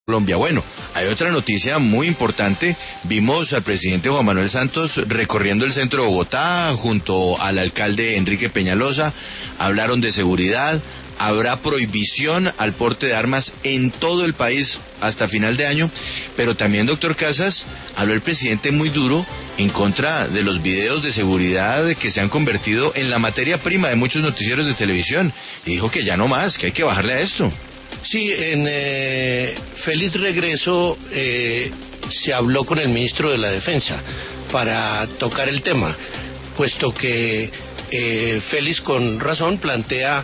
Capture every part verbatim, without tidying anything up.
Colombia. Bueno, hay otra noticia muy importante. Vimos al presidente Juan Manuel Santos recorriendo el centro de Bogotá junto al alcalde Enrique Peñalosa. Hablaron de seguridad. Habrá prohibición al porte de armas en todo el país hasta final de año, pero también, doctor Casas, habló el presidente muy duro en contra de los videos de seguridad que se han convertido en la materia prima de muchos noticieros de televisión, y dijo que ya no más, que hay que bajarle a esto. Sí, en eh, feliz regreso eh, se habló con el ministro de la Defensa para tocar el tema, puesto que eh, Félix con razón plantea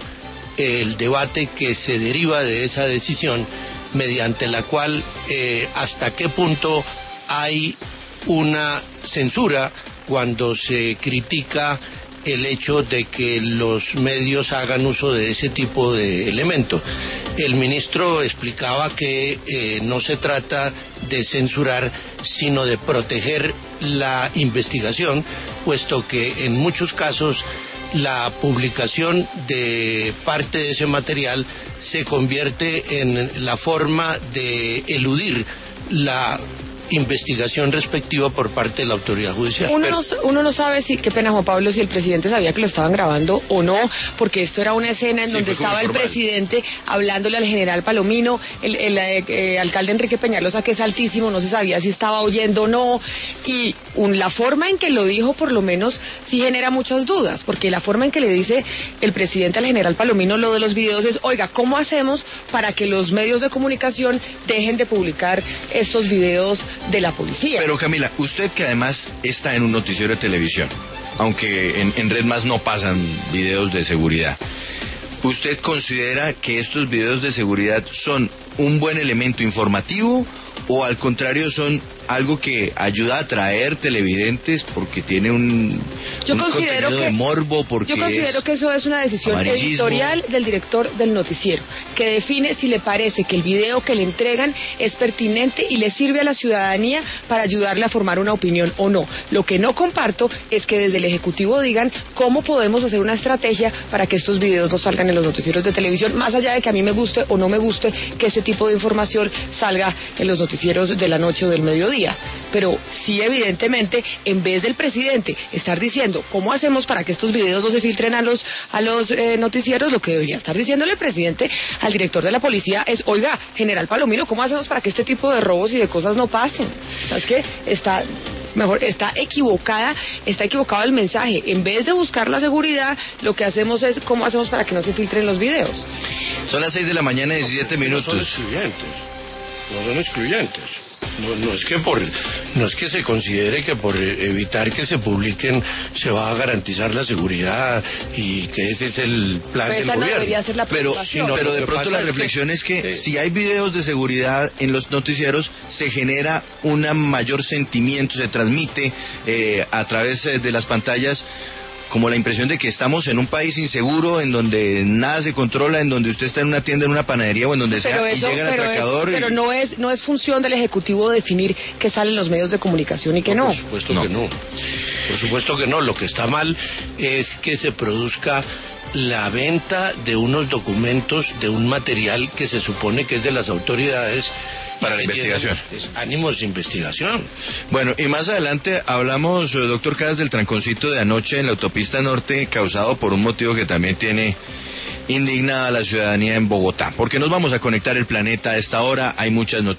el debate que se deriva de esa decisión, mediante la cual eh, hasta qué punto hay una censura cuando se critica el hecho de que los medios hagan uso de ese tipo de elementos. El ministro explicaba que eh, no se trata de censurar, sino de proteger la investigación, puesto que en muchos casos la publicación de parte de ese material se convierte en la forma de eludir la investigación respectiva por parte de la autoridad judicial. Uno, Pero... no, uno no sabe si, qué pena Juan Pablo, si el presidente sabía que lo estaban grabando o no, porque esto era una escena en sí, donde estaba el presidente hablándole al general Palomino, el, el, el eh, alcalde Enrique Peñalosa, que es altísimo, no se sabía si estaba oyendo o no, y un, la forma en que lo dijo por lo menos sí genera muchas dudas, porque la forma en que le dice el presidente al general Palomino lo de los videos es, oiga, ¿cómo hacemos para que los medios de comunicación dejen de publicar estos videos de la policía? Pero Camila, usted que además está en un noticiero de televisión, aunque en, en Red Más no pasan videos de seguridad, ¿usted considera que estos videos de seguridad son un buen elemento informativo o al contrario son algo que ayuda a atraer televidentes porque tiene un, yo un considero contenido que, de morbo? Porque yo considero es que eso es una decisión editorial del director del noticiero, que define si le parece que el video que le entregan es pertinente y le sirve a la ciudadanía para ayudarle a formar una opinión o no. Lo que no comparto es que desde el Ejecutivo digan cómo podemos hacer una estrategia para que estos videos no salgan en los noticieros de televisión, más allá de que a mí me guste o no me guste que ese tipo de información salga en los noticieros de la noche o del mediodía. Pero sí, evidentemente, en vez del presidente estar diciendo cómo hacemos para que estos videos no se filtren a los a los eh, noticieros, lo que debería estar diciéndole el presidente al director de la policía es, oiga, general Palomino, ¿cómo hacemos para que este tipo de robos y de cosas no pasen? ¿Sabes qué? Está mejor, está equivocada, está equivocado el mensaje. En vez de buscar la seguridad, lo que hacemos es cómo hacemos para que no se filtren los videos. Son las seis de la mañana, diecisiete minutos. No son excluyentes, no son excluyentes. No, no es que por, no es que se considere que por evitar que se publiquen se va a garantizar la seguridad y que ese es el plan pues del esa no gobierno. Debería ser la pero sí, no, pero de pronto la reflexión es que, es que si hay videos de seguridad en los noticieros se genera un mayor sentimiento, se transmite eh, a través de las pantallas como la impresión de que estamos en un país inseguro, en donde nada se controla, en donde usted está en una tienda, en una panadería o en donde pero sea, eso, y llega el atracador. Es, y... Pero no es, no es función del Ejecutivo definir qué sale en los medios de comunicación y qué no. Por supuesto no. que no. Por supuesto que no. Lo que está mal es que se produzca la venta de unos documentos, de un material que se supone que es de las autoridades para la investigación. Ánimos de investigación. Bueno, y más adelante hablamos, doctor Casas, del tranconcito de anoche en la autopista norte, causado por un motivo que también tiene indignada a la ciudadanía en Bogotá. Porque nos vamos a conectar el planeta a esta hora, hay muchas noticias.